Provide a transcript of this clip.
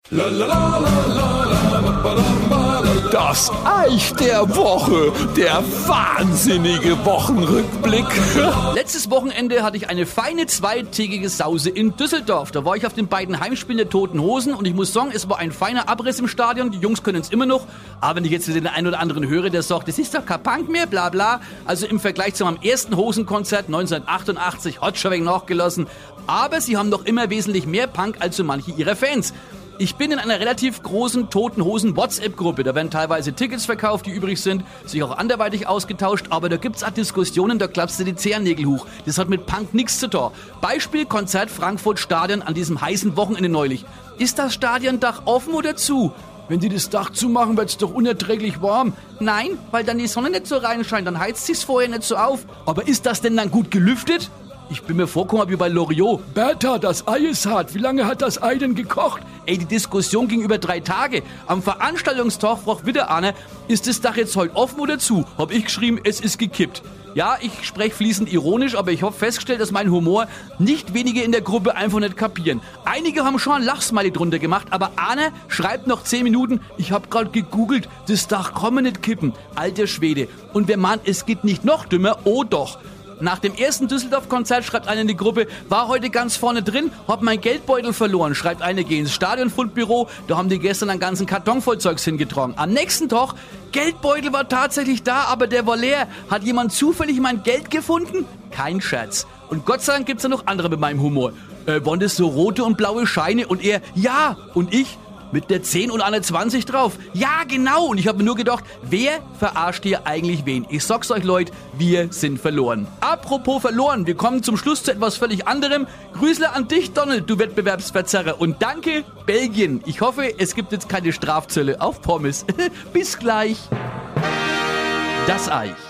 Das Eich der Woche, der wahnsinnige Wochenrückblick. Letztes Wochenende hatte ich eine feine zweitägige Sause in Düsseldorf. Da war ich auf den beiden Heimspielen der Toten Hosen und ich muss sagen, es war ein feiner Abriss im Stadion. Die Jungs können es immer noch. Aber wenn ich jetzt den einen oder anderen höre, der sagt, das ist doch kein Punk mehr, bla bla. Also im Vergleich zu meinem ersten Hosenkonzert 1988 hat schon ein wenig nachgelassen. Aber sie haben noch immer wesentlich mehr Punk als so manche ihrer Fans. Ich bin in einer relativ großen Toten Hosen WhatsApp-Gruppe. Da werden teilweise Tickets verkauft, die übrig sind, sich auch anderweitig ausgetauscht. Aber da gibt's auch Diskussionen, da klappst du die Zehennägel hoch. Das hat mit Punk nichts zu tun. Beispiel Konzert Frankfurt Stadion an diesem heißen Wochenende neulich. Ist das Stadiondach offen oder zu? Wenn die das Dach zumachen, wird's doch unerträglich warm. Nein, weil dann die Sonne nicht so reinscheint, dann heizt sich's vorher nicht so auf. Aber ist das denn dann gut gelüftet? Ich bin mir vorgekommen wie bei Loriot. Bertha, das Ei ist hart. Wie lange hat das Ei denn gekocht? Ey, die Diskussion ging über 3 Tage. Am Veranstaltungstag fragt wieder einer, ist das Dach jetzt heute offen oder zu? Hab ich geschrieben, es ist gekippt. Ja, ich spreche fließend ironisch, aber ich habe festgestellt, dass mein Humor nicht wenige in der Gruppe einfach nicht kapieren. Einige haben schon ein Lachsmiley drunter gemacht, aber einer schreibt noch 10 Minuten, ich habe gerade gegoogelt, das Dach kann man nicht kippen. Alter Schwede. Und wer meint, es geht nicht noch dümmer, oh doch. Nach dem ersten Düsseldorf-Konzert schreibt einer in die Gruppe, war heute ganz vorne drin, hab mein Geldbeutel verloren. Schreibt einer, geh ins Stadionfundbüro, da haben die gestern einen ganzen Karton voll Zeugs hingetragen. Am nächsten Tag, Geldbeutel war tatsächlich da, aber der war leer. Hat jemand zufällig mein Geld gefunden? Kein Scherz. Und Gott sei Dank gibt's da noch andere mit meinem Humor. Waren das so rote und blaue Scheine? Und er, ja. Und ich? Mit der 10 und einer 20 drauf. Ja, genau. Und ich habe mir nur gedacht, wer verarscht hier eigentlich wen? Ich sag's euch, Leute, wir sind verloren. Apropos verloren, wir kommen zum Schluss zu etwas völlig anderem. Grüßle an dich, Donald, du Wettbewerbsverzerrer. Und danke, Belgien. Ich hoffe, es gibt jetzt keine Strafzölle auf Pommes. Bis gleich. Das Eich.